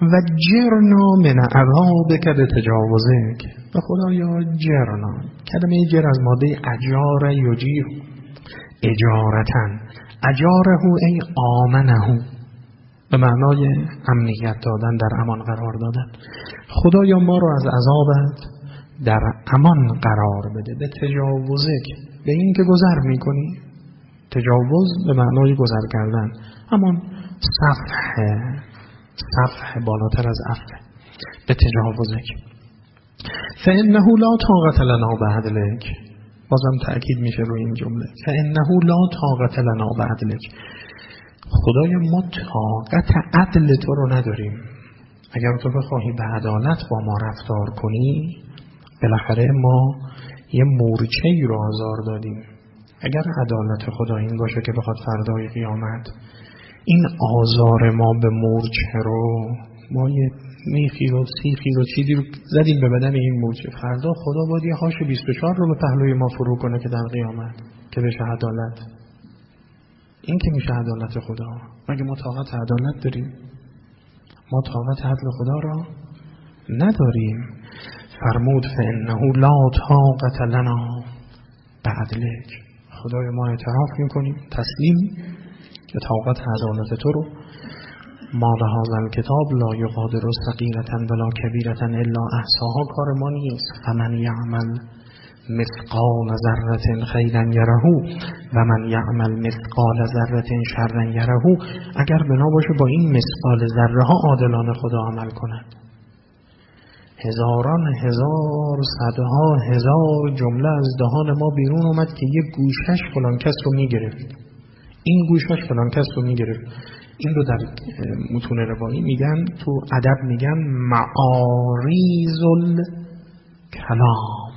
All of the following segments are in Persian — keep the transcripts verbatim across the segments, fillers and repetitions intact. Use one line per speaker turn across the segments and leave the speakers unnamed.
و جرنا من عذابک به تجاوزک. و خدایا جرنا، کلمه جر از ماده اجار یجیر، اجارتن، اجاره ای آمنه، به معنای امنیت دادن، در امان قرار دادن. خدایا ما رو از عذابت در امان قرار بده. به تجاوزک، به این که گذر میکنی. تجاوز به معنای گذر کردن، اما صفح صفح بالاتر از عفو. به تجاوزک. فانه لا طاقت لنا بعدلک، بازم تأکید میشه روی این جمله. فانه لا طاقت لنا بعدلک، خدایا ما طاقت عدل تو رو نداریم. اگر تو بخواهی به عدالت با ما رفتار کنی، بالاخره ما یه مورچه‌ای رو آزار دادیم. اگر عدالت خدا این باشه که بخواد فردای قیامت این آزار ما به مورچه رو، ما یه میخی رو سیخی رو چیزی رو زدیم به بدن این مورچه، فردا خدا باید یه هاش بیست و چهار رو به پهلوی ما فرو کنه که در قیامت که بشه عدالت. این که میشه عدالت خدا؟ مگه ما طاقت عدالت داریم؟ ما طاقت عدل خدا را نداریم. فرمود فانه لا طاقت لنا بعدلک، خدای ما اعتراف میکنیم، تسلیم که طاقت عدالت تو رو ما به هذا الکتاب لا یغادر صغیرة ولا کبیرة الا احصاها، کار ما نیست. فمن یعمل مثقال ذره خیرا یره و من یعمل مثقال ذره شرا یره. اگر بنا باشه با این مثقال ذره ها عادلانه خدا عمل کند، هزاران هزار صدها هزار جمله از دهان ما بیرون اومد که یک گوشش فلان کس رو میگرفت، این گوشش فلان کس رو میگرفت. این رو در متون روایی میگن، تو ادب میگن معاریض الکلام.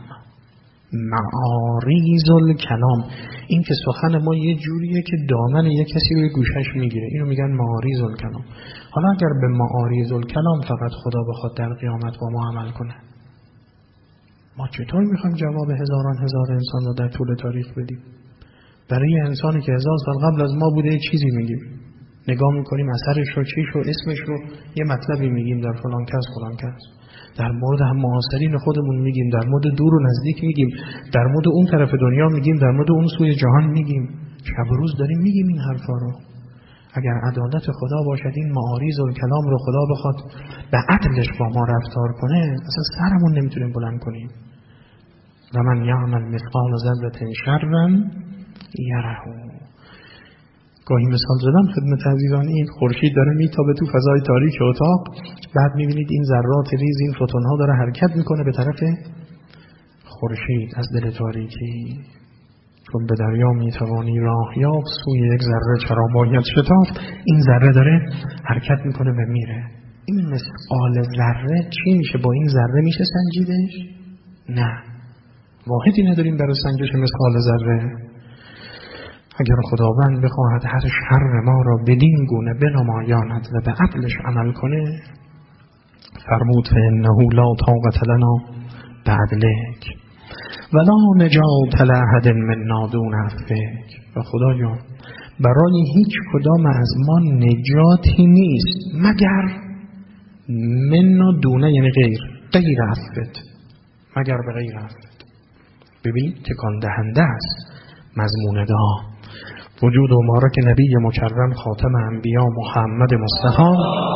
معاریض الکلام، این که سخن ما یه جوریه که دامن یه کسی رو گوشش میگیره، اینو میگن معاریض الکلام. حالا اگر به معاریض الکلام فقط خدا بخواد در قیامت با ما عمل کنه، ما چطور میخوایم جواب هزاران هزار انسان رو در طول تاریخ بدیم؟ برای انسانی که هزار سال قبل از ما بوده چیزی میگیم، نگاه میکنیم اثرش رو، چیش رو، اسمش رو، یه مطلبی میگیم در فلان کس فلان کس. در مورد هم معاصرین خودمون میگیم، در مورد دور و نزدیک میگیم، در مورد اون طرف دنیا میگیم، در مورد اون سوی جهان میگیم. شب و روز داریم میگیم این حرفا رو. اگر عدالت خدا باشد، این معاریض الکلام رو خدا بخواد به عدلش با ما رفتار کنه، اصلا سرمون نمیتونیم بلند کنیم. و من یعمل مثقال ذره شرا یره. گاهی مثال زدم خدمت عزیزان، این خورشید داره میتابه تو فضای تاریک اتاق، بعد میبینید این ذرات ریز، این فوتون ها داره حرکت میکنه به طرف خورشید از دل تاریکی. چون به دریا میتوانی راه یافت، سوی یک ذره چرا باید شتافت. این ذره داره حرکت میکنه و میره. این مثقال ذره چی میشه؟ با این ذره میشه سنجیدش؟ نه، واحدی نداریم برای سنجش مثقال ذره. اگر خداوند بخواهد هر شر ما را بدین گونه بنمایاند و به عدلش عمل کنه، فرمود فانه لا طاقت لنا بعدلک ولا نجات لأحد منا دون عفوک. و خدایا برای هیچ کدام از ما نجاتی نیست مگر منا دونه، یعنی غیر غیر عفوت، مگر به غیر عفوت. ببینید تکان دهنده است مضمون دعا. وجود و مبارک نبی مکرم خاتم انبیا محمد مصطفی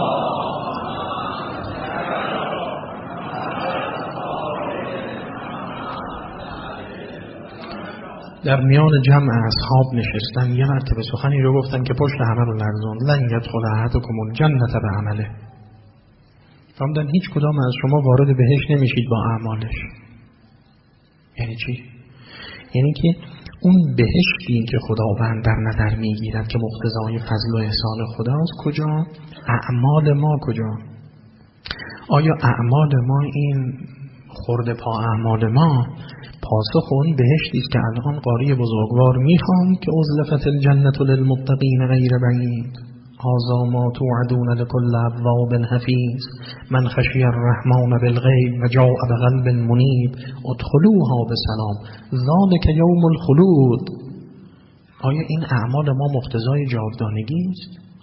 در میان جمع اصحاب نشستن، یه مرتبه سخنی رو گفتن که پشت همه رو لرزوند. لن یدخل احدکم الجنة بعمله. فرمودن هیچ کدام از شما وارد بهشت نمیشید با اعمالش. یعنی چی؟ یعنی که اون بهشتی که خداوند در نظر میگیرد که مقتضای فضل و احسان خداست، کجا؟ اعمال ما کجا؟ آیا اعمال ما این خورده پا اعمال ما پاسخ اون بهشتی است که الان قاری بزرگوار میخوان که ازلفت الجنة للمتقین غیر بعید، هذا ما توعدون لكل اواب حفیظ، من خشی الرحمن بالغیب و جاء بقلب منیب ادخلوها بسلام ذلک یوم الخلود. آیا این اعمال ما مقتضای جاودانگی است؟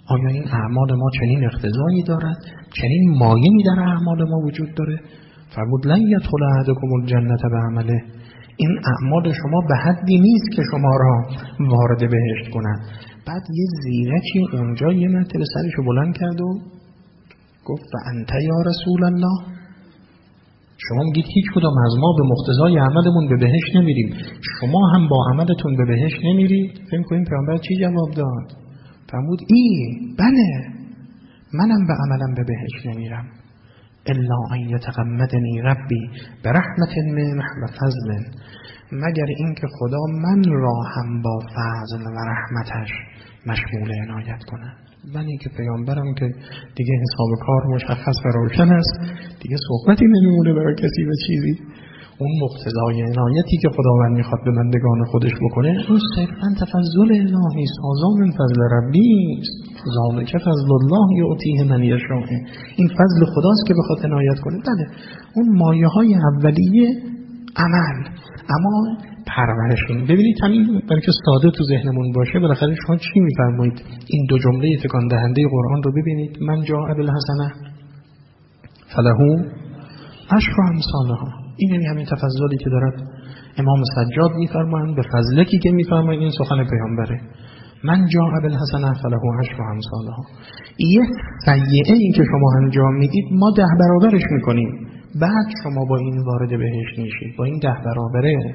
آیا این اعمال ما چنین اقتضایی دارد؟ چنین مایه‌ای در اعمال ما وجود داره؟ فرمود لن یدخل احدکم الجنة بعمله. این اعمال شما به حدی نیست که شما را وارد بهشت کنند. بعد یه زیرکی اونجا یه مرتبه سرشو بلند کرد و گفت و انت یا رسول الله، شما میگید هیچ کدام از ما به مقتضای عملمون به بهشت نمیریم، شما هم با عملتون به بهشت نمیرید؟ فکر کنید پیامبر چی جواب داد؟ فرمود ای بله، منم به عملم به بهشت نمیرم، الا ان یتغمدنی ربی برحمت منه و فضل، مگر اینکه خدا من را هم با فضل و رحمتش مشمول عنایت کنه. من این که پیامبرم که دیگه حساب کار مشخص و روشن است، دیگه صحبتی نمیمونه برای کسی و چیزی. اون مقتضای عنایتی که خداوند میخواد به بندگان خودش بکنه اون صرفاً تفضل الهی است، هذا من فضل ربی است، ذالک فضل الله یؤتیه من یشاء. این فضل خداست که بخواد عنایت کنه. بله اون مایه های اولیه عمل، اما پرورشون. ببینید همین برای که ساده تو ذهنمون باشه، بالاخره شما چی میفرمایید؟ این دو جمله تکان دهنده قرآن رو ببینید، من جاء بالحسنه فله عشر امثالها. این یعنی همین تفضلی که دارد امام سجاد میفرمایند، به فضلکی که میفرمایند، این سخن پیامبره. من جاء بالحسنه فله عشر امثالها. یه سیئه این که شما انجام میدید ما ده برابرش میکنیم، بعد شما با این وارد بهشت میشید، با این ده برابره.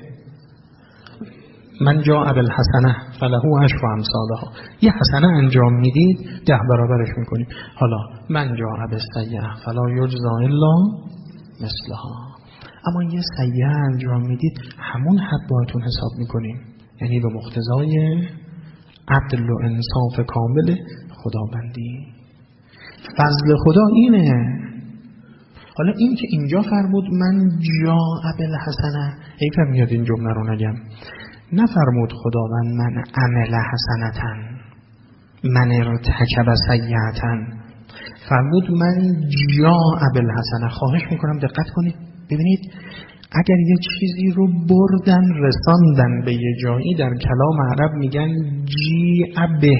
من جاء بالحسنه فله عشر امثالها. یه حسنه انجام میدید ده برابرش میکنیم. حالا من جاء بالسیئه فلا یجزی الا مثلها. اما یه سیئه انجام میدید همون حد باهاتون حساب میکنیم، یعنی به مقتضای عدل و انصاف کامل خداوندی. فضل خدا اینه. حالا این که اینجا فرمود من جاء بالحسنه، حیفم میاد این جمله رو نگم، نفرمود خداوند من عمل حسنتن من ارتکب سیئتن، فرمود من جاء بالحسنه. خواهش میکنم دقت کنید، ببینید اگر یه چیزی رو بردن رساندن به یه جایی، در کلام عرب میگن جیع به،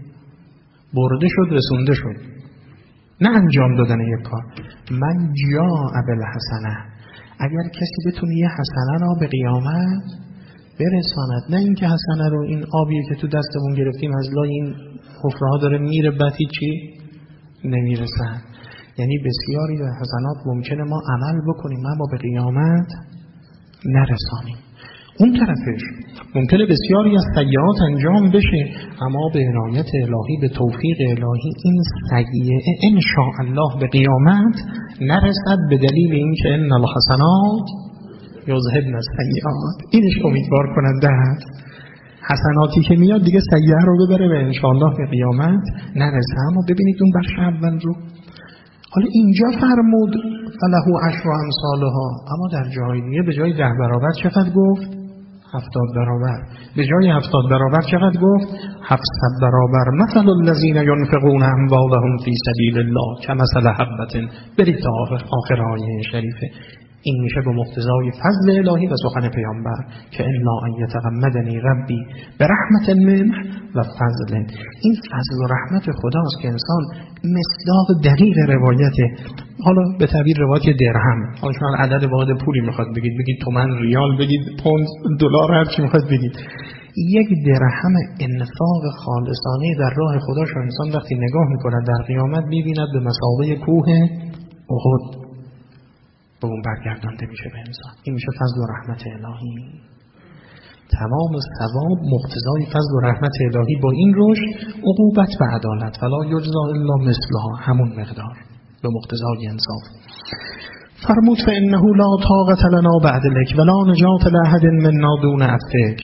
برده شد رسونده شد، نه انجام دادن یک کار. من جاء بالحسنه، اگر کسی بتونه یه حسنه را به قیامت برساند، نه اینکه حسنه رو این آبیه که تو دستمون گرفتیم از لای این حفره‌ها داره میره بعد چی نمیرسن. یعنی بسیاری در حسنات ممکنه ما عمل بکنیم اما به قیامت نرسانیم. اون طرفش ممکنه بسیاری از سیئات انجام بشه اما به عنایت الهی، به توفیق الهی این سیئه ان شاء الله به قیامت نرسد، به دلیل اینکه ان الحسنات یذهبن السیئات. اینش امیدوار کننده است. حسناتی که میاد دیگه سیئه رو ببره و ان شاء الله به قیامت نرسه. اما ببینید اون بخش اول رو، حالا اینجا فرمود فله عشر امثالها، اما در جای دیگه به جای ده برابر چقدر گفت؟ هفتاد برابر. به جای هفتاد برابر چقدر گفت؟ هفتصد برابر. مثل الذین ینفقون اموالهم فی سبیل الله کمثل حبة. برید تا آخر آیه شریفه. این میشه به مقتضای فضل الهی و سخن پیامبر که الا ان یتغمدنی ربی برحمت منه و فضل. این فضل و رحمت خداست که انسان مصداق دقیق روایته. حالا به تعبیر روایت درهم، حالا شما عدد واحد پولی میخواد بگید، بگید تومن، ریال، بگید پوند، دلار، هر چی میخواد بگید. یک درهم انفاق خالصانه در راه خدا شو انسان وقتی نگاه میکنه در قیامت میبیند به مثابه کوه احد به اون برگردانده میشه به انسان. این میشه فضل و رحمت الهی. تمام ثواب مقتضای فضل و رحمت الهی با این رشد، عقوبت و عدالت. فلا یجزی الا مثلها، همون مقدار به مقتضای انصاف. فرمود فانه لا طاقة لنا بعد لک ولا نجاة لاحد منا دون عفوک.